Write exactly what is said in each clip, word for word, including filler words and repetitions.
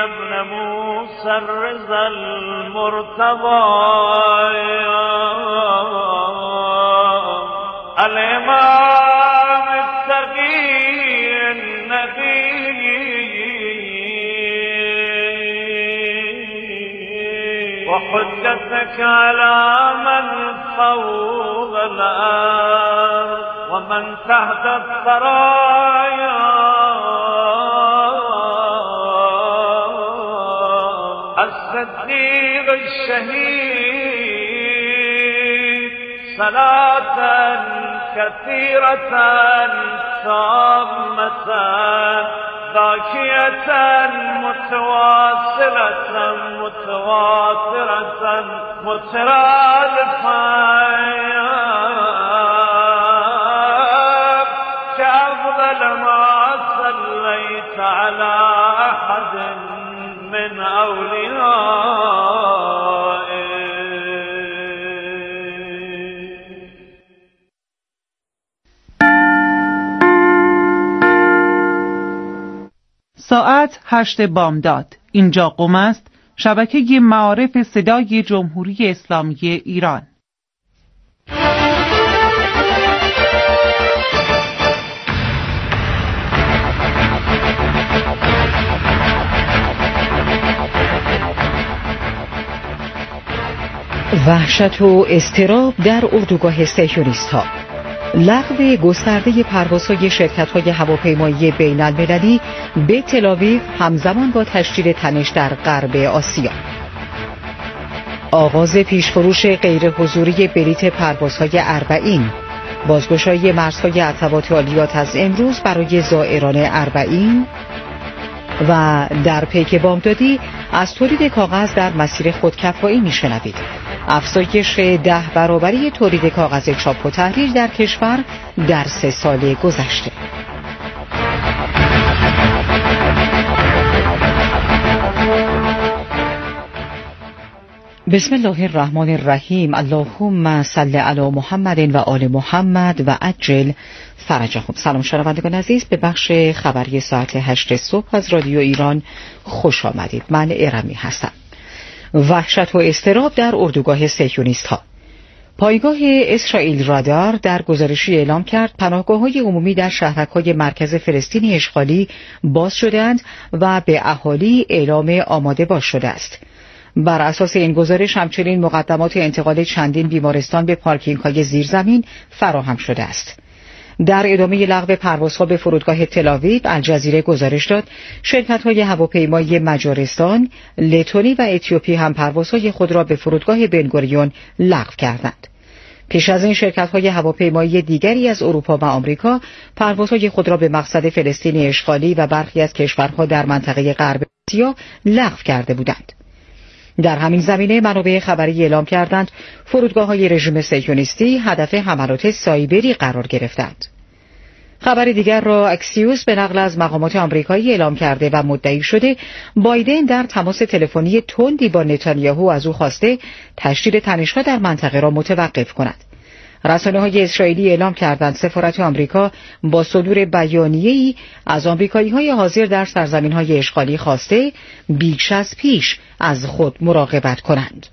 ابن موسى الرضا المرتضى الإمام التقي النبي وحجتك على من فوق الأرض ومن تحت الثرايا الصديق الشهيد صلاة كثيرة تامة ذاكية متواصلة متواترة مترادفة كأفضل ما صليت على أحد من أوليائه. ساعت هشت بامداد. اینجا قم است، شبکه معارف صدای جمهوری اسلامی ایران. وحشت و اضطراب در اردوگاه صهیونیست‌ها. لغو گسترده پروازهای شرکت‌های هواپیمایی بین‌المللی به تل‌آویو همزمان با تشدید تنش در غرب آسیا. آغاز پیشفروش غیرحضوری بلیت پروازهای اربعین. بازگشایی مرزهای عتبات عالیات از امروز برای زائران اربعین. و در پیک بامدادی از تولید کاغذ در مسیر خودکفایی میشنوید. افزایش ده برابری تولید کاغذ چاپ و تحریر در کشور در سه سال گذشته. بسم الله الرحمن الرحیم. اللهم صل علی محمد و آل محمد و عجل فرجهم. سلام شنوندگان عزیز، به بخش خبری ساعت هشت صبح از رادیو ایران خوش آمدید. من ارمی هستم. وحشت و اضطراب در اردوگاه صهیونیست‌ها. پایگاه اسرائیل رادار در گزارشی اعلام کرد پناهگاه‌های عمومی در شهرک‌های مرکز فلسطین اشغالی باز شده‌اند و به اهالی اعلام آماده باش شده است. بر اساس این گزارش همچنین مقدمات انتقال چندین بیمارستان به پارکینگ‌های زیرزمین فراهم شده است. در ادامه لغو پروازها به فرودگاه تل‌آویو، الجزیره گزارش داد شرکت‌های هواپیمایی مجارستان، لتونی و اتیوپی هم پروازهای خود را به فرودگاه بنگوریون لغو کردند. پیش از این شرکت‌های هواپیمایی دیگری از اروپا و آمریکا پروازهای خود را به مقصد فلسطین اشغالی و برخی از کشورها در منطقه غرب آسیا لغو کرده بودند. در همین زمینه منابع خبری اعلام کردند فرودگاه‌های رژیم صهیونیستی هدف حملات سایبری قرار گرفتند. خبر دیگر را اکسیوس به نقل از مقامات آمریکایی اعلام کرده و مدعی شده بایدن در تماس تلفنی تندی با نتانیاهو از او خواسته تشدید تنش‌ها در منطقه را متوقف کند. رسانه‌های اسرائیلی اعلام کردند سفارت آمریکا با صدور بیانیه‌ای از آمریکایی‌های حاضر در سرزمین‌های اشغالی خواسته بیش از پیش از خود مراقبت کنند.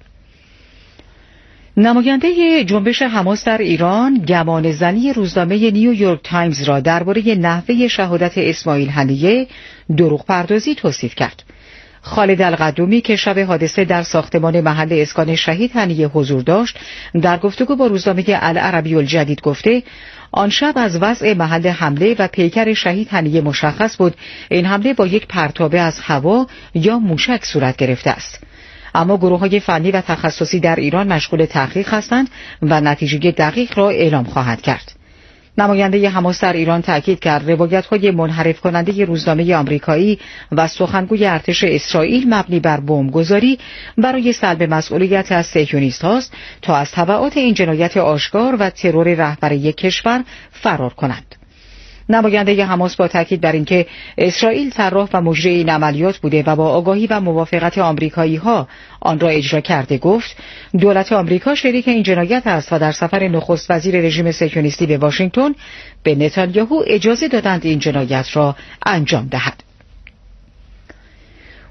نماینده جنبش حماس در ایران گمانه‌زنی روزنامه نیویورک تایمز را درباره نحوه شهادت اسماعیل هنیه دروغ پردازی توصیف کرد. خالد القدومی که شب حادثه در ساختمان محل اسکان شهید هنیه حضور داشت، در گفتگو با روزنامه العربی الجدید گفته آن شب از وضع محل حمله و پیکر شهید هنیه مشخص بود این حمله با یک پرتابه از هوا یا موشک صورت گرفته است. اما گروه‌های فنی و تخصصی در ایران مشغول تحقیق هستند و نتیجه دقیق را اعلام خواهد کرد. نماینده حماس در ایران تاکید کرد روایت‌های منحرف کننده روزنامه آمریکایی و سخنگوی ارتش اسرائیل مبنی بر بمبگذاری برای سلب مسئولیت از صهیونیست‌هاست تا از تبعات این جنایت آشکار و ترور رهبر یک کشور فرار کنند. نماینده حماس با تاکید بر اینکه اسرائیل طراح و مجری این عملیات بوده و با آگاهی و موافقت آمریکایی‌ها آن را اجرا کرده گفت دولت آمریکا شریک این جنایت است و در سفر نخست وزیر رژیم صهیونیستی به واشنگتن به نتانیاهو اجازه دادند این جنایت را انجام دهد.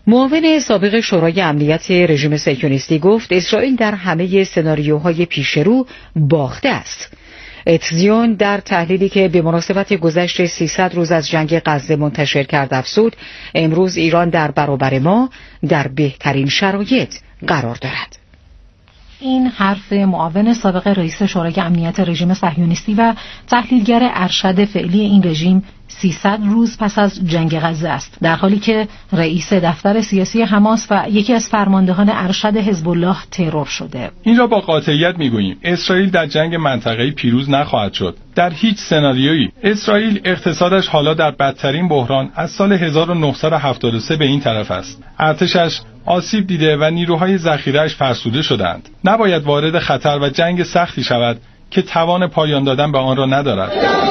معاون سابق شورای امنیت رژیم صهیونیستی گفت اسرائیل در همه سناریوهای پیش رو باخته است. اتزیون در تحلیلی که به مناسبت گذشت سیصد روز از جنگ غزه منتشر کرد افزود امروز ایران در برابر ما در بهترین شرایط قرار دارد. این حرف معاون سابق رئیس شورای امنیت رژیم صهیونیستی و تحلیلگر ارشد فعلی این رژیم سیصد روز پس از جنگ غزه است، در حالی که رئیس دفتر سیاسی حماس و یکی از فرماندهان ارشد حزب الله ترور شده. این را با قاطعیت میگوییم اسرائیل در جنگ منطقه‌ای پیروز نخواهد شد. در هیچ سناریویی اسرائیل اقتصادش حالا در بدترین بحران از سال هزار و نهصد و هفتاد و سه به این طرف است. ارتشش آسیب دیده و نیروهای ذخیره‌اش فرسوده شدند. نباید وارد خطر و جنگ سختی شود که توان پایان دادن به آن را ندارد.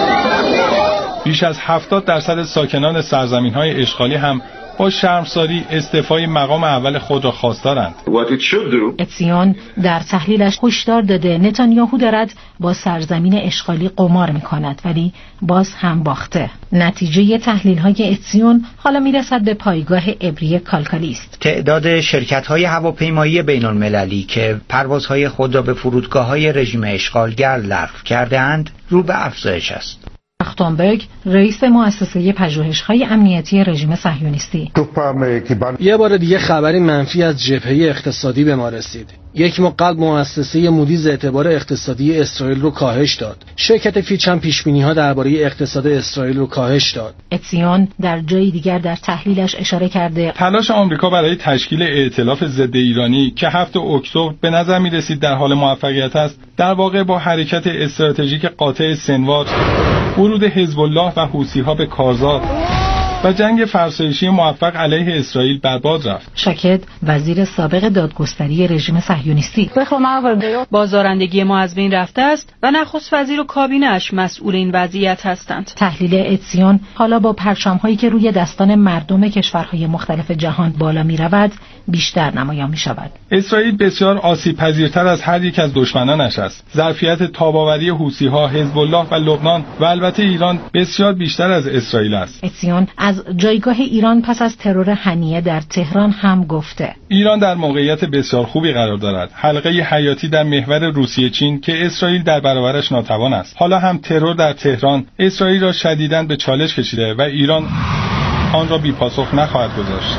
بیش از هفتاد درصد ساکنان سرزمین‌های اشغالی هم با شرمساری استعفای مقام اول خود را خواستارند. اتزیون در تحلیلش هشدار داده نتانیاهو دارد با سرزمین اشغالی قمار می‌کند ولی باز هم باخته. نتیجه تحلیل‌های اتزیون حالا میرسد به پایگاه عبری کالکالیست. تعداد شرکت‌های هواپیمایی بین‌المللی که پروازهای خود را به فرودگاه‌های رژیم اشغالگر لغو کرده‌اند رو به افزایش است. اختونبرگ رئیس مؤسسه پژوهش‌های امنیتی رژیم صهیونیستی: یه بار دیگه خبری منفی از جبهه اقتصادی به ما رسید. یک ماه قبل مؤسسه موڈیز اعتبار اقتصادی اسرائیل رو کاهش داد. شرکت فیچ هم پیش‌بینی‌ها درباره اقتصاد اسرائیل رو کاهش داد. اتزیون در جای دیگر در تحلیلش اشاره کرده تلاش آمریکا برای تشکیل ائتلاف ضد ایرانی که هفتم اکتبر به نظر می‌رسید در حال موفقیت است، در واقع با حرکت استراتژیک قاطع سنوار، ورود حزب الله و حوثی‌ها به کارزار و جنگ فرسایشی موفق علیه اسرائیل برباد رفت. شاکد وزیر سابق دادگستری رژیم صهیونیستی: بازدارندگی ما از بین رفته است و نخست وزیر و کابینه‌اش مسئول این وضعیت هستند. تحلیل اتزیون حالا با پرچم‌هایی که روی دستان مردم کشورهای مختلف جهان بالا می‌رود بیشتر نمایان می‌شود. اسرائیل بسیار آسیب‌پذیرتر از هر یک از دشمنانش است. ظرفیت تاب‌آوری حوثی‌ها، حزب الله و لبنان و البته ایران بسیار بیشتر از اسرائیل است. اتزیون از جایگاه ایران پس از ترور هنیه در تهران هم گفته ایران در موقعیت بسیار خوبی قرار دارد. حلقه حیاتی در محور روسیه چین که اسرائیل در برابرش ناتوان است. حالا هم ترور در تهران اسرائیل را شدیداً به چالش کشیده و ایران آن را بی پاسخ نخواهد گذاشت.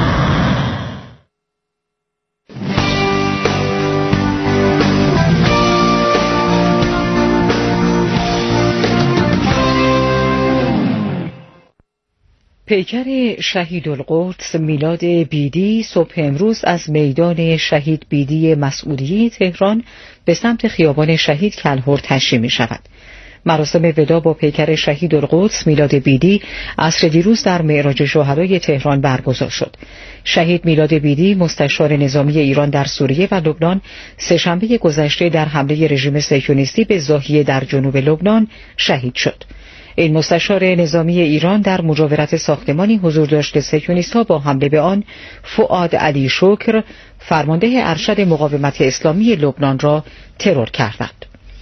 پیکر شهید القدس میلاد بیدی صبح امروز از میدان شهید بیدی مسعودی تهران به سمت خیابان شهید کلهر تشییع می شود. مراسم وداع با پیکر شهید القدس میلاد بیدی عصر دیروز در معراج شهدای تهران برگزار شد. شهید میلاد بیدی مستشار نظامی ایران در سوریه و لبنان سه‌شنبه گذشته در حمله رژیم صهیونیستی به زاهیه در جنوب لبنان شهید شد. این مستشار نظامی ایران در مجاورت ساختمانی حضور داشت که صهیونیست‌ها با حمله به آن فؤاد علی شکر فرمانده ارشد مقاومت اسلامی لبنان را ترور کردند.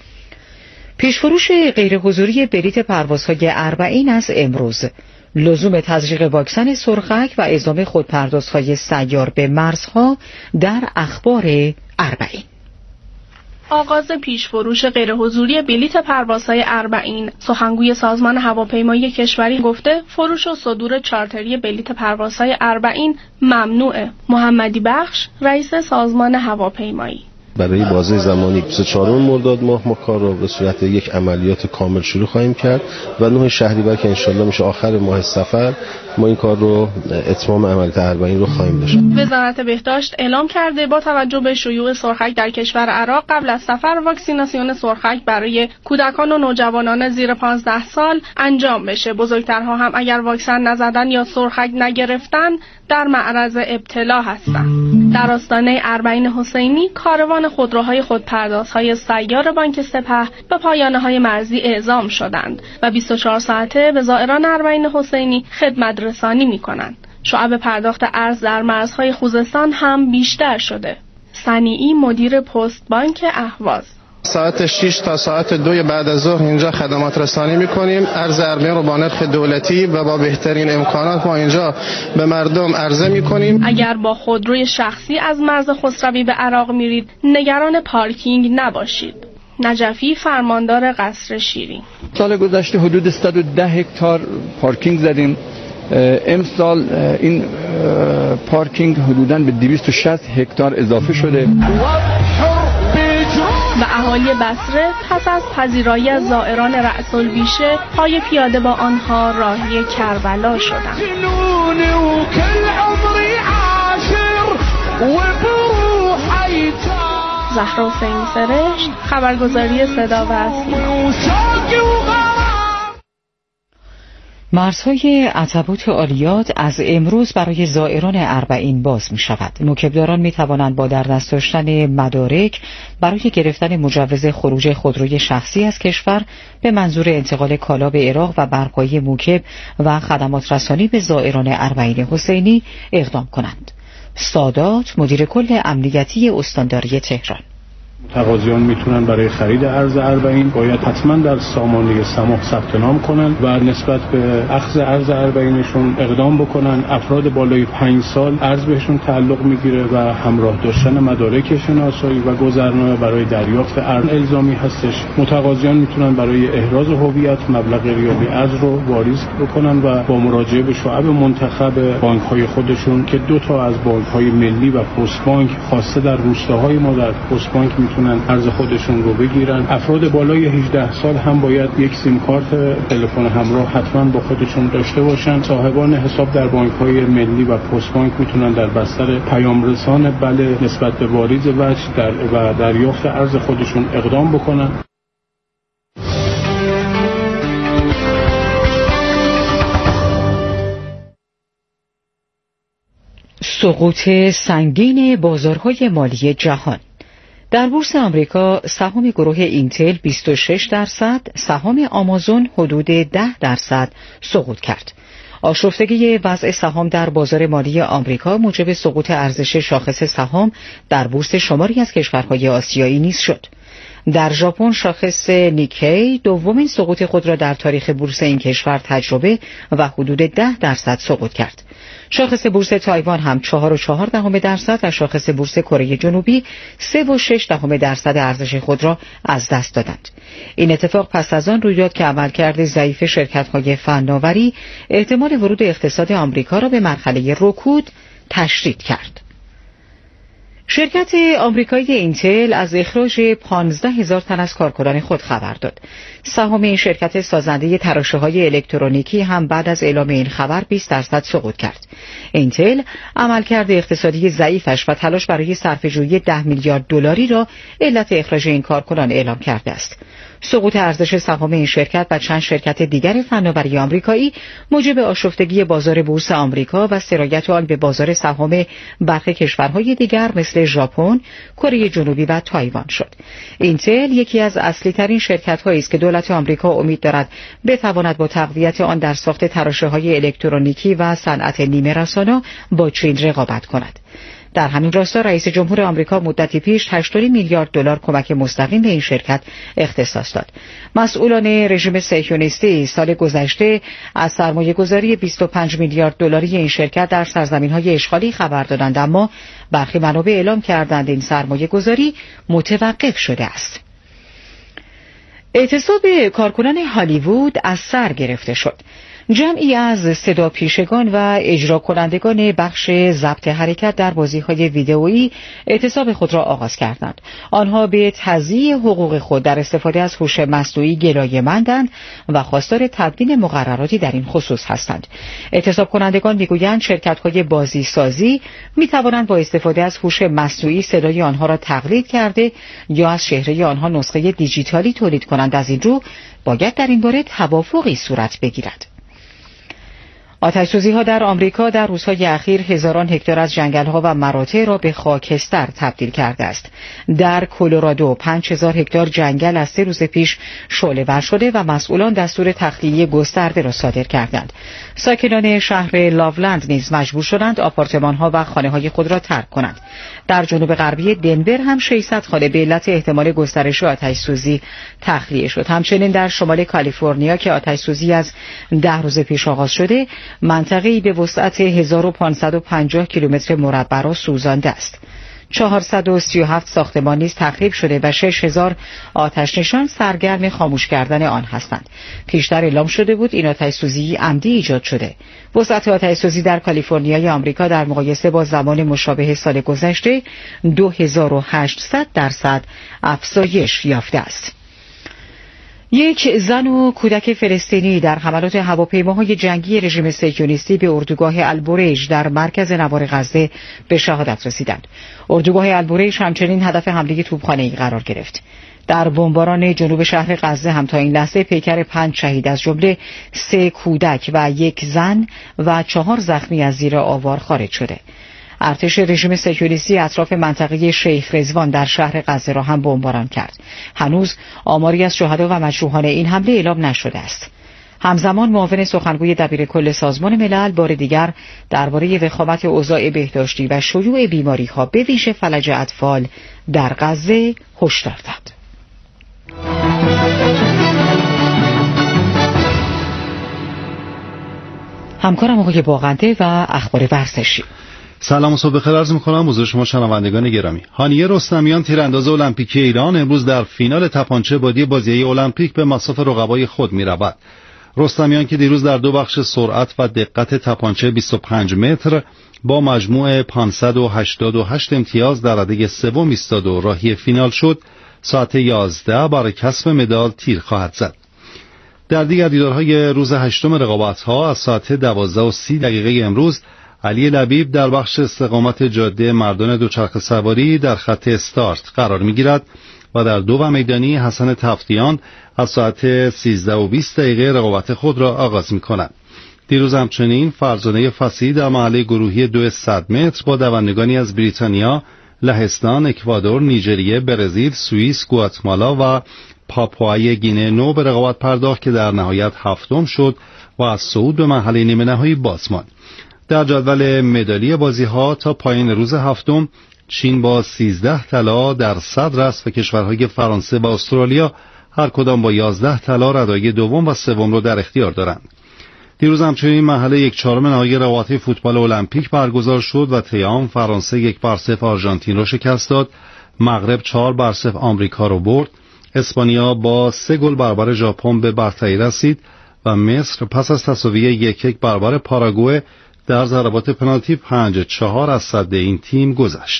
پیشفروش غیرحضوری بلیت پروازهای اربعین از امروز، لزوم تزریق واکسن سرخک و اعزام خودپردازهای سیار به مرزها در اخبار اربعین. آغاز پیشفروش غیرحضوری بلیت پروازهای اربعین. سخنگوی سازمان هواپیمایی کشوری گفته فروش و صدور چارتری بلیت پروازهای اربعین ممنوعه. محمدی بخش رئیس سازمان هواپیمایی: برای بازه زمانی بیست و چهارم مرداد ماه ما کار را به صورت یک عملیات کامل شروع خواهیم کرد و نه شهریور که انشالله میشه آخر ماه صفر ما این کار رو اتمام عملیات اربعین رو خواهیم داشت. وزارت بهداشت اعلام کرده با توجه به شیوع سرخک در کشور عراق قبل از سفر واکسیناسیون سرخک برای کودکان و نوجوانان زیر پانزده سال انجام بشه. بزرگترها هم اگر واکسن نزدن یا سرخک نگرفتن در معرض ابتلا هستند. در آستانه اربعین حسینی کاروان خودروهای خودپردازهای سیار بانک سپه به پایانه‌های مرزی اعزام شدند و بیست و چهار ساعته به زائران اربعین حسینی خدمت رسانی می‌کنند. شعب پرداخت ارز در مرزهای خوزستان هم بیشتر شده. صنیعی مدیر پست بانک اهواز: ساعت شش تا ساعت دو بعد از ظهر اینجا خدمات رسانی میکنیم. ارز اربعین رو با نرخ دولتی و با بهترین امکانات ما اینجا به مردم عرضه میکنیم. اگر با خودروی شخصی از مرز خسروی به عراق میرید نگران پارکینگ نباشید. نجفی، فرماندار قصر شیرین: سال گذشته حدود صد و ده هکتار پارکینگ زدیم. امسال این پارکینگ حدوداً به دویست و شصت هکتار اضافه شده. و اهالی بصره پس از پذیرایی از زائران رأس البیشه پای پیاده با آنها راهی کربلا شدند. زهرا حسین سرشت، خبرگزاری صدا و سیما. مرزهای عتبات عالیات از امروز برای زائران اربعین باز می شود. موکبداران می توانند با در دست داشتن مدارک برای گرفتن مجوز خروج خودروی شخصی از کشور به منظور انتقال کالا به عراق و برپایی موکب و خدمات رسانی به زائران اربعین حسینی اقدام کنند. سادات، مدیر کل امنیتی استانداری تهران: متقاضیان میتونن برای خرید ارز اربعین باید حتما در سامانه سماح ثبت نام کنن و نسبت به اخذ ارز اربعینشون اقدام بکنن. افراد بالای پنج سال ارز بهشون تعلق میگیره و همراه داشتن مدارک شناسایی و گذرنامه برای دریافت ارز الزامی هستش. متقاضیان میتونن برای احراز هویت مبلغ ریالی ارز رو واریز بکنن و با مراجعه به شعب منتخب بانک های خودشون که دو تا از بانک های ملی و پست بانک خاصه در روستاهای ما در پست بانک میتونن ارز خودشون رو بگیرن. افراد بالای هجده سال هم باید یک سیم کارت تلفن همراه حتما با خودشون داشته باشن. صاحبان حساب در بانک‌های ملی و پست بانک میتونن در بستر پیام رسان بله نسبت به واریز وجه در و دریافت ارز خودشون اقدام بکنن. سقوط سنگین بازارهای مالی جهان. در بورس آمریکا سهام گروه اینتل بیست و شش درصد، سهام آمازون حدود ده درصد سقوط کرد. آشفتگی وضع سهام در بازار مالی آمریکا موجب سقوط ارزش شاخص سهام در بورس شماری از کشورهای آسیایی نیز شد. در ژاپن شاخص نیکی دومین سقوط خود را در تاریخ بورس این کشور تجربه و حدود ده درصد سقوط کرد. شاخص بورس تایوان هم چهار و چهار دهم درصد و شاخص بورس کره جنوبی سه و شش دهم درصد ارزش خود را از دست دادند. این اتفاق پس از آن روی داد که عملکرد ضعیف شرکت‌های فناوری احتمال ورود اقتصاد آمریکا را به مرحله رکود تشدید کرد. شرکت آمریکایی اینتل از اخراج پانزده هزار تن از کارکنان خود خبر داد. سهام این شرکت سازنده تراشه‌های الکترونیکی هم بعد از اعلام این خبر بیست درصد سقوط کرد. اینتل عملکرد اقتصادی ضعیفش و تلاش برای صرفه‌جویی ده میلیارد دلاری را علت اخراج این کارکنان اعلام کرده است. سقوط ارزش سهام این شرکت و چند شرکت دیگر فناوری آمریکایی موجب آشفتگی بازار بورس آمریکا و سرایت آن به بازار سهام برخی کشورهای دیگر مثل ژاپن، کره جنوبی و تایوان شد. اینتل یکی از اصلی ترین شرکت‌هایی است که دولت آمریکا امید دارد بتواند با تقویت آن در ساخت تراشه‌های الکترونیکی و صنعت نیمه رسانا با چین رقابت کند. در همین راستا رئیس جمهور آمریکا مدتی پیش هشتاد میلیارد دلار کمک مستقیم به این شرکت اختصاص داد. مسئولان رژیم صهیونیستی سال گذشته از سرمایه‌گذاری بیست و پنج میلیارد دلاری این شرکت در سرزمین‌های اشغالی خبر دادند، اما برخی منابع اعلام کردند این سرمایه‌گذاری متوقف شده است. اعتصاب کارکنان هالیوود از سر گرفته شد. جمعی از صدا پیشگان و اجرا کنندگان بخش ضبط حرکت در بازی‌های ویدئویی اعتصاب خود را آغاز کردند. آنها به تضییع حقوق خود در استفاده از هوش مصنوعی گلایه‌مندند و خواستار تبدیل مقرراتی در این خصوص هستند. اعتصاب کنندگان می‌گویند شرکت‌های بازی سازی می‌توانند با استفاده از هوش مصنوعی صدای آنها را تقلید کرده یا از چهره آنها نسخه دیجیتالی تولید کنند. از این رو باید در این باره توافقی صورت بگیرد. آتش‌سوزی‌ها در آمریکا در روزهای اخیر هزاران هکتار از جنگل‌ها و مراتع را به خاکستر تبدیل کرده است. در کلرادو پنج هزار هکتار جنگل از سه روز پیش شعله‌ور شده و مسئولان دستور تخلیه گسترده را صادر کردند. ساکنان شهر لاولند نیز مجبور شدند آپارتمان‌ها و خانه‌های خود را ترک کنند. در جنوب غربی دنور هم ششصد خانه به علت احتمال گسترش آتش‌سوزی تخلیه شد. همچنین در شمال کالیفرنیا که آتش‌سوزی از ده روز پیش آغاز شده، منطقه‌ای به وسعت هزار و پانصد و پنجاه کیلومتر مربع را سوزانده است. چهارصد و سی و هفت ساختمان نیز تخریب شده و شش هزار آتش نشان سرگرم خاموش کردن آن هستند. پیشتر اعلام شده بود این آتش‌سوزی عمدی ایجاد شده. وسعت آتش‌سوزی در کالیفرنیای آمریکا در مقایسه با زمان مشابه سال گذشته دو هزار و هشتصد درصد افزایش یافته است. یک زن و کودک فلسطینی در حملات هواپیماهای جنگی رژیم صهیونیستی به اردوگاه البریج در مرکز نوار غزه به شهادت رسیدند. اردوگاه البریج همچنین هدف حمله توپخانه‌ای قرار گرفت. در بمباران جنوب شهر غزه هم تا این لحظه پیکر پنج شهید از جمله سه کودک و یک زن و چهار زخمی از زیر آوار خارج شده. ارتش رژیم صهیونیستی اطراف منطقه شیخ رضوان در شهر غزه را هم بمباران کرد. هنوز آماری از شهدا و مجروحان این حمله اعلام نشده است. همزمان معاون سخنگوی دبیرکل سازمان ملل بار دیگر درباره وخامت اوضاع بهداشتی و شیوع بیماری‌ها به ویژه فلج اطفال در غزه هشدار داد. همکارم آقای باغنده و اخبار ورزشی. سلام و صبح بخیر عرض می‌کنم حضور شما شنوندگان گرامی. هانیه رستمیان تیرانداز المپیکی ایران امروز در فینال تپانچه بادی بازی‌های المپیک به مصاف رقبای خود می‌رود. رستمیان که دیروز در دو بخش سرعت و دقت تپانچه بیست و پنج متر با مجموع پانصد و هشتاد و هشت امتیاز در رده سوم ایستاد و راهی فینال شد، ساعت یازده برای کسب مدال تیر خواهد زد. در دیگر دیدارهای روز هشتم رقابت‌ها از ساعت دوازده و سی دقیقه امروز علی لبیب در بخش استقامت جاده مردان دوچرخه سواری در خط استارت قرار می‌گیرد و در دو و میدانی حسن تفتیان از ساعت سیزده و بیست دقیقه رقابت خود را آغاز می‌کند. دیروز همچنین فرزانه فصیحی در مرحله گروهی دو صد متر با دوندگانی از بریتانیا، لهستان، اکوادور، نیجریه، برزیل، سوئیس، گواتمالا و پاپوای گینه نو به رقابت پرداخت که در نهایت هفتم شد و از صعود به مرحله نیمه نهایی باز ماند. در جدول مدالی بازی‌ها تا پایان روز هفتم چین با سیزده طلا در صدر است و کشورهای فرانسه و استرالیا هر کدام با یازده طلا ردای دوم و سوم را در اختیار دارند. دیروز همچنین مرحله یک چهارم نهایی رقابت فوتبال المپیک برگزار شد و تیام فرانسه یک بر صفر آرژانتین را شکست داد، مغرب چهار بر صفر آمریکا را برد، اسپانیا با سه گل برابر ژاپن به برتری رسید و مصر پس از تساوی یک یک برابر پاراگوئه در ضربات پنالتی پنج چهار از سد این تیم گذشت.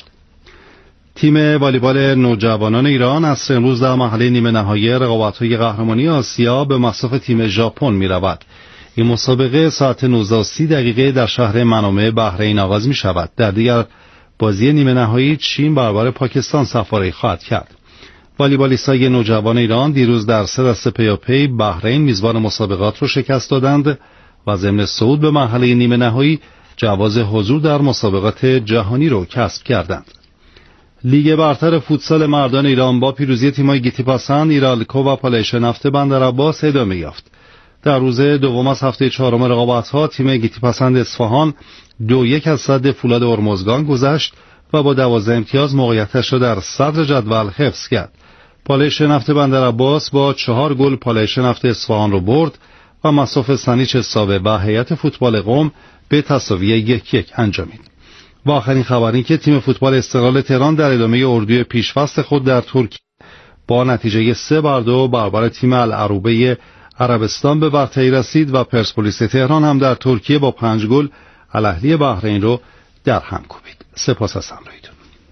تیم والیبال نوجوانان ایران عصر امروز در مرحله نیمه نهایی رقابت‌های قهرمانی آسیا به مصاف تیم ژاپن می‌رود. این مسابقه ساعت نوزده و سی دقیقه در شهر منامه بحرین آغاز می‌شود. در دیگر بازی نیمه نهایی چین برابر پاکستان سفاری خواهد کرد. والیبالیستای نوجوان ایران دیروز در سه دسته پیاپی بحرین میزبان مسابقات را شکست دادند و ضمن صعود به مرحله نیمه نهایی جواز حضور در مسابقات جهانی را کسب کردند. لیگ برتر فوتسال مردان ایران با پیروزی تیم‌های گیتیپاسان، ایرالکو و پالایش نفت بندرعباس ادامه یافت. در روز دوم از هفته چهارم رقابت‌ها تیم گیتیپاسان اصفهان دو یک از صد فولاد هرمزگان گذشت و با دوازده امتیاز موقعیتش را در صدر جدول حفظ کرد. پالایش نفت بندرعباس با چهار گل پالایش نفت اصفهان را برد و مصاف سنیچ ساوه و هیئت فوتبال قم به تساوی یک یک انجامید. و آخرین خبر این که تیم فوتبال استقلال تهران در ادامه اردوی پیشفصل خود در ترکیه با نتیجه سه بر دو برابر تیم العروبه عربستان به برتری رسید و پرسپولیس تهران هم در ترکیه با پنج گل الاهلی بحرین رو در هم کوبید. سپاس از همراهیتون.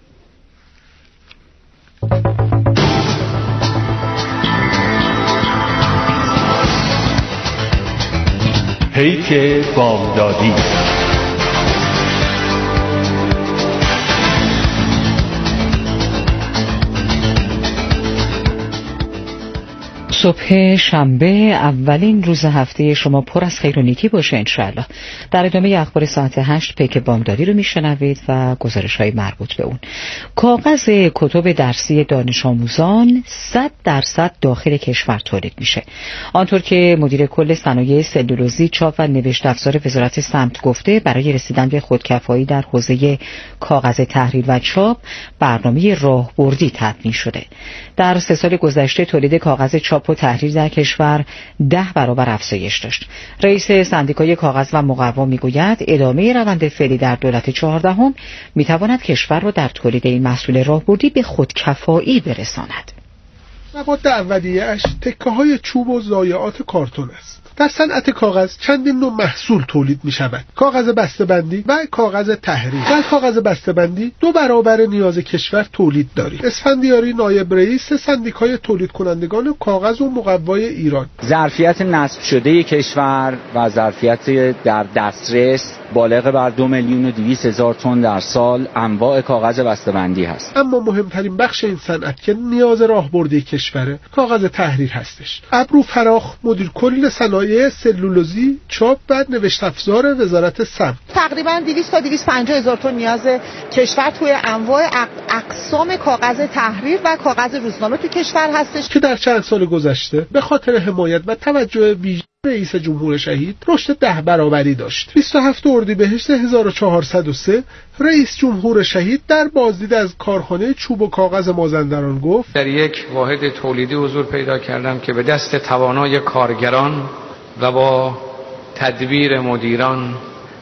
پیک بامدادی. صبح شنبه اولین روز هفته شما پر از خیر و نیکی باشه انشاءالله. در ادامه اخبار ساعت هشت پیک بامدادی رو میشنوید و گزارش های مربوط به اون. کاغذ کتب درسی دانش آموزان صد درصد داخل کشور تولید میشه. آنطور که مدیر کل صنایع سلولوزی، چاپ و نوشت افزار وزارت سمت گفته، برای رسیدن به خودکفایی در حوزه کاغذ تحریر و چاپ برنامه راهبردی تدوین شده. در سه سال گذشته تولید کاغذ چاپ و تحریر در کشور ده برابر افزایش داشت. رئیس سندیکای کاغذ و مقوا میگوید ادامه روند فعلی در دولت چهاردهم میتواند کشور را در تولید این محصول راهبردی به خودکفایی برساند. مواد اولیه‌اش تکه‌های چوب و ضایعات کارتون است. در صنعت کاغذ چندین نوع محصول تولید می شود: کاغذ بسته‌بندی و کاغذ تحریر. در کاغذ بسته‌بندی دو برابر نیاز کشور تولید داریم. اسفندیاری، نایب رئیس سندیکای تولید کنندگان کاغذ و مقوای ایران: ظرفیت نصب شده کشور و ظرفیت در دسترس بالغ بر دو میلیون و دویست هزار تن در سال انواع کاغذ بسته‌بندی هست. اما مهمترین بخش این صنعت که نیاز راهبردی کشوره، کاغذ تحریر هستش. ابرو فراخ، مدیر کل صنایع سلولوزی، چاپ و نوشت افزار وزارت سمت: تقریباً دویست تا دویست و پنجاه هزار تن نیاز کشور توی انواع اقسام کاغذ تحریر و کاغذ روزنامه تو کشور هستش که در چند سال گذشته به خاطر حمایت و توجه ویژه رئیس جمهور شهید رشد ده برابری داشت. بیست و هفتم اردیبهشت هزار و چهارصد و سه رئیس جمهور شهید در بازدید از کارخانه چوب و کاغذ مازندران گفت: در یک واحد تولیدی حضور پیدا کردم که به دست توانای کارگران و با تدبیر مدیران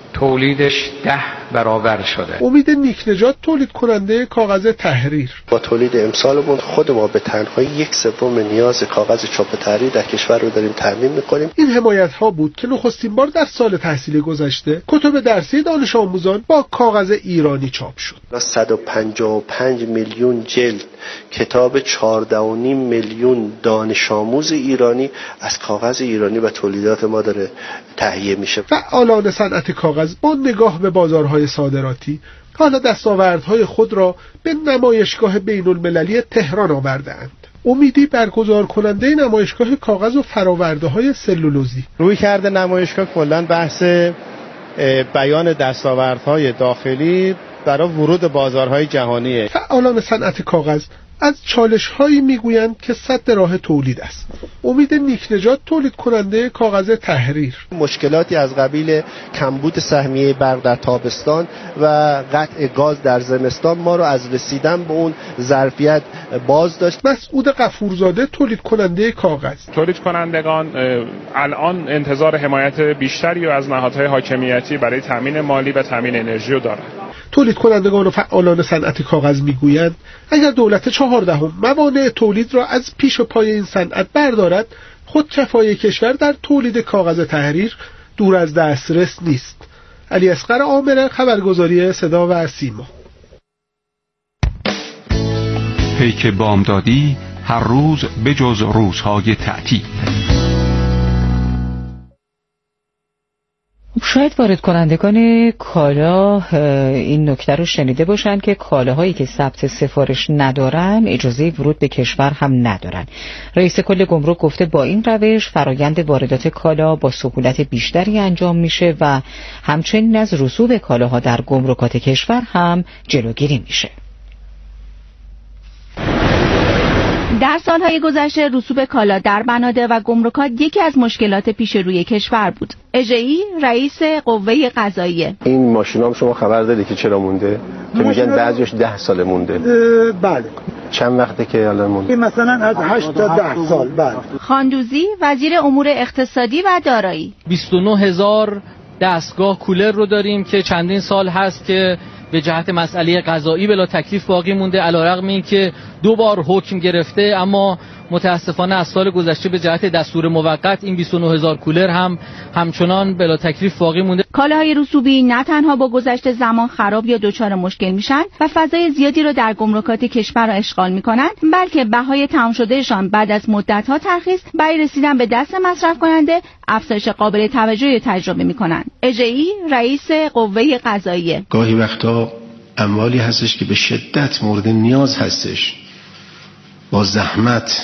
تولیدش ده برابر شده. امید نیکنژاد، تولید کننده کاغذ تحریر: با تولید امسالمون خود ما به تنهایی یک سوم نیاز کاغذ چاپ تحریر در کشور رو داریم تامین می‌کنیم. این حمایت ها بود که نخستین بار در سال تحصیلی گذشته کتب درسی دانش آموزان با کاغذ ایرانی چاپ شد. صد و پنجاه و پنج میلیون جلد کتاب چهارده و نیم میلیون دانش آموز ایرانی از کاغذ ایرانی و تولیدات ما داره تهیه میشه. فعالان صنعت کاغذ با نگاه به بازارهای صادراتی حالا دستاوردهای خود را به نمایشگاه بین المللی تهران آورده‌اند. امیدی، برگزار کننده نمایشگاه کاغذ و فرآورده‌های سلولوزی: روی کرده نمایشگاه کلاً بحث بیان دستاوردهای داخلی برای ورود بازارهای جهانیه. فعالان صنعت کاغذ از چالش‌هایی میگویند که سد راه تولید است. امید نیکنژاد، تولید کننده کاغذ تحریر: مشکلاتی از قبیل کمبود سهمیه برق در تابستان و قطع گاز در زمستان ما رو از رسیدن به اون ظرفیت باز داشت. مسعود غفورزاده، تولید کننده کاغذ: تولید کنندگان الان انتظار حمایت بیشتری از نهادهای حاکمیتی برای تامین مالی و تامین انرژی رو دارند. تولید کنندگان و فعالان صنعت کاغذ میگویند اگر دولت چهاردهم موانع تولید را از پیش و پای این صنعت بردارد، خودکفایی کشور در تولید کاغذ تحریر دور از دسترس نیست. علی اصغر عامر، خبرگزاری صدا و سیما. پیک بامدادی هر روز بجز روزهای تعطیل. شاید وارد کنندگان کالا این نکته رو شنیده باشن که کالاهایی که ثبت سفارش ندارن اجازه ورود به کشور هم ندارن. رئیس کل گمرک گفته با این روش فرایند واردات کالا با سهولت بیشتری انجام میشه و همچنین از رسوب کالاها در گمرکات کشور هم جلوگیری میشه. در سالهای گذشته رسوب کالا در بنادر و گمرکات یکی از مشکلات پیش روی کشور بود. اژه‌ای، رئیس قوه قضاییه: این ماشینام شما خبر دادی که چرا مونده؟ که میگن بعضیش ده سال مونده. بله. چند وقته که الان مونده؟ مثلا از هشت تا ده سال. بله. خاندوزی، وزیر امور اقتصادی و دارایی: بیست و نه هزار دستگاه کولر رو داریم که چندین سال هست که به جهت مسئله قضایی بلا تکلیف باقی مونده، علیرغم اینکه دو بار حکم گرفته، اما متاسفانه از سال گذشته به جهت دستور موقت این بیست و نه هزار کولر هم همچنان بلا تکلیف باقی مونده. کالاهای رسوبی نه تنها با گذشت زمان خراب یا دچار مشکل میشن و فضای زیادی رو در گمرکات کشور را اشغال میکنن، بلکه بهای تمام شدهشان بعد از مدت‌ها ترخیص برای رسیدن به دست مصرف کننده افزایش قابل توجهی تجربه میکنن. اژه‌ای، رئیس قوه قضاییه: گاهی وقتا اموالی هستش که به شدت مورد نیاز هستش، با زحمت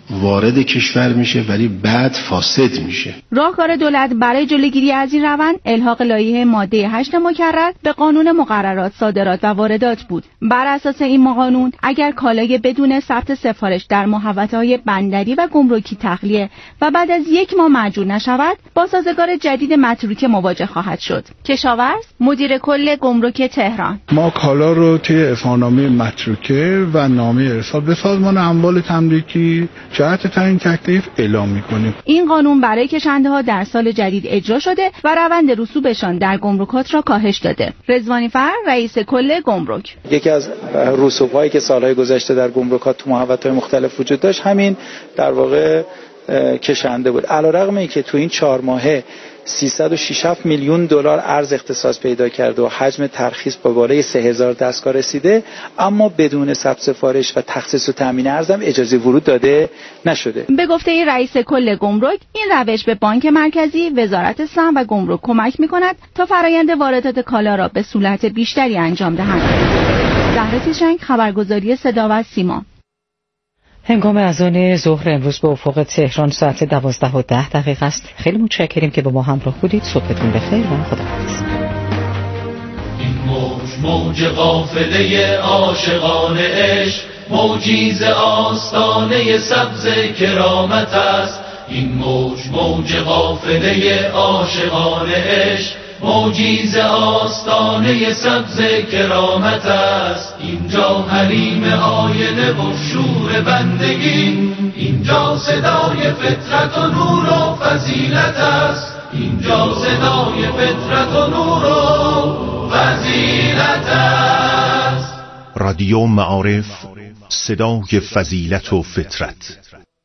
وارد کشور میشه ولی بعد فاسد میشه. راهکار دولت برای جلوگیری از این روند الحاق لایحه ماده هشت مکرر به قانون مقررات صادرات و واردات بود. بر اساس این قانون اگر کالای بدون ثبت سفارش در محوطه‌های بندری و گمرکی تخلیه و بعد از یک ماه معجون نشود، با سازگار جدید متروکه مواجه خواهد شد. کشاورز مدیر کل گمرک تهران: ما کالا رو طی اعفانامه متروکه و نامه ارسال به سازمان اموال تملیکی جهت تعیین تکلیف اعلام می‌کنیم. این قانون برای کشنده‌ها در سال جدید اجرا شده و روند رسوبشان در گمرکات را کاهش داده. رضوانی فر، رئیس کل گمرک: یکی از رسوب‌هایی که سال‌های گذشته در گمرکات تو محوطه‌های مختلف وجود داشت همین در واقع کشنده بود. علیرغم اینکه تو این چهار ماهه سیصد و شصت و هفت میلیون دلار ارز اختصاص پیدا کرده و حجم ترخیص با بالای سه هزار دستگاه رسیده، اما بدون ثبت سفارش و تخصیص و تامین ارز هم اجازه ورود داده نشده. به گفته رئیس کل گمرک، این روش به بانک مرکزی، وزارت سهم و گمرک کمک می‌کند تا فرآیند واردات کالا را به سهولت بیشتری انجام دهند. زهره تیشنگ، خبرگزاری صدا و سیما. هنگام اذان ظهر امروز به افق تهران ساعت دوازده و ده دقیقه است. خیلی متشکریم که با ما همراه بودید. صبحتون بخیر و خداحافظ. این موج موج قافله عاشقان عشق، موجی ز آستانه سبز کرامت است. این موج موج قافله عاشقان عشق، موجی ز آستانه سبز کرامت است. اینجا حریم آینه و شور بندگی، اینجا صدای فطرت و نور و فضیلت است. اینجا صدای فطرت و نور و فضیلت است. رادیو معارف، صدای فضیلت و فطرت.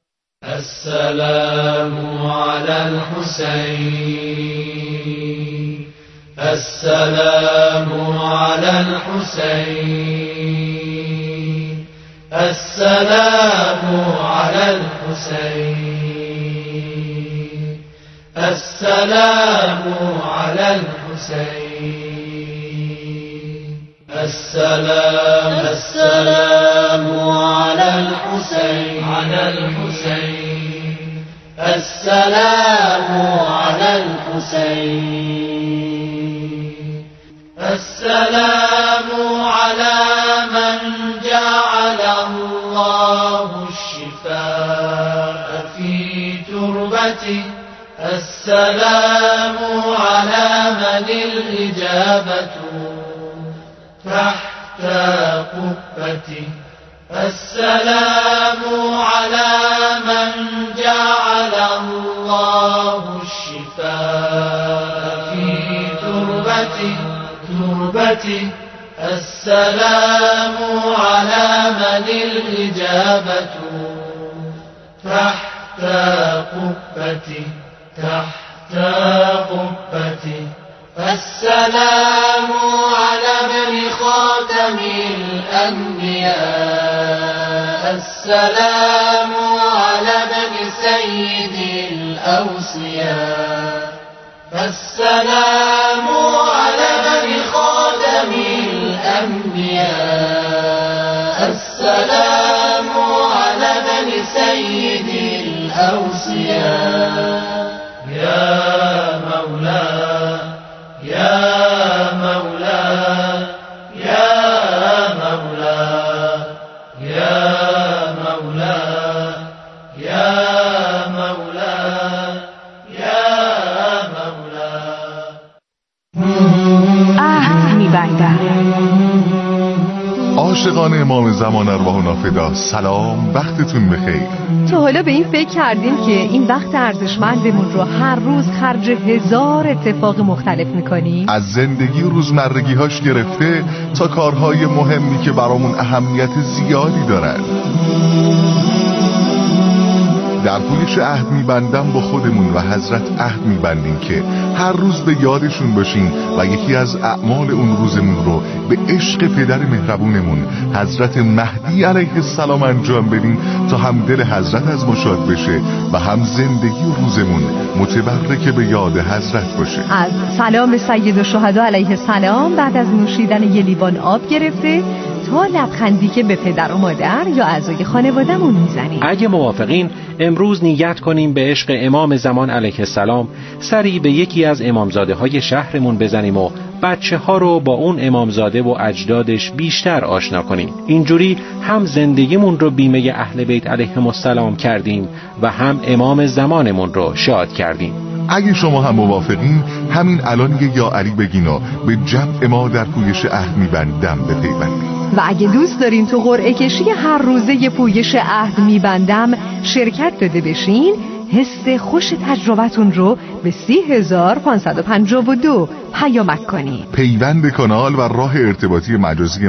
السلام علی الحسین، السلام علی الحسین، السلام علی الحسین، السلام علی الحسین، السلام السلام علی الحسین، علی الحسین، السلام علی الحسین، السلام على من جعل الله الشفاء في تربته، السلام على من الإجابة تحت قبته، السلام على من جعل الله الشفاء في تربته تربته، السلام على من الإجابة تحت قبته تحت قبته، السلام على ابن خاتم الأنبياء، السلام على ابن سيد الأوصياء، السلام على ابن خاتم الأنبياء، السلام على ابن سيد الأوصياء. يا مولاي يا مولاي يا مولاي يا مولاي يا مولاي يا مولاي. عهد می‌بندم. عاشقان امام زمان ارواح و نافدا، سلام، وقتتون بخیر. تا حالا به این فکر کردیم که این وقت ارزشمندمون رو هر روز خرج هزار اتفاق مختلف میکنیم؟ از زندگی روزمرگی هاش گرفته تا کارهای مهمی که برامون اهمیت زیادی دارن. در پولیش عهد میبندم با خودمون و حضرت عهد میبندیم که هر روز به یادشون باشیم و یکی از اعمال اون روزمون رو به عشق پدر مهربونمون حضرت مهدی علیه السلام انجام بدیم تا هم دل حضرت از مشاد بشه و هم زندگی و روزمون متبرک به یاد حضرت باشه. از سلام سید الشهدا علیه السلام بعد از نوشیدن یه لیوان آب گرفته تا لبخندی که به پدر و مادر یا اعضای خانواده‌مون میزنیم. اگه موافقین امروز نیت کنیم به عشق امام زمان علیه السلام سری به یکی از امامزاده های شهرمون بزنیم و بچه ها رو با اون امامزاده و اجدادش بیشتر آشنا کنیم. اینجوری هم زندگیمون رو بیمه اهل بیت علیهم السلام کردیم و هم امام زمانمون رو شاد کردیم. اگه شما هم موافقین همین الان یه یا علی بگین و به جمع ما در پویش عهد میبندم بپیوندید. و اگه دوست دارین تو قرعه کشی هر روزه پویش عهد میبندم شرکت داده بشین، حس خوش تجربتون رو به سی هزار پانصد و پنجاه و دو پیامک کنین. پیوند کانال و راه ارتباطی مجازی